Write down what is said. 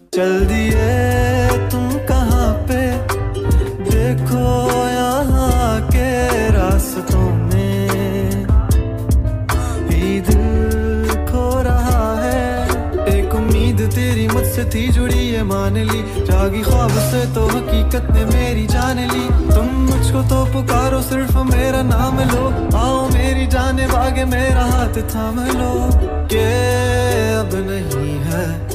चल दिए तुम कहाँ पे, देखो यहाँ के रास्तों में ही दिल खो रहा है। एक उम्मीद तेरी मुझसे थी जुड़ी है, मान ली जागी ख्वाब से तो हकीकत ने मेरी जान ली। तुम मुझको तो पुकारो, सिर्फ मेरा नाम लो, आओ मेरी जाने भागे मेरा हाथ थाम लो। के अब नहीं है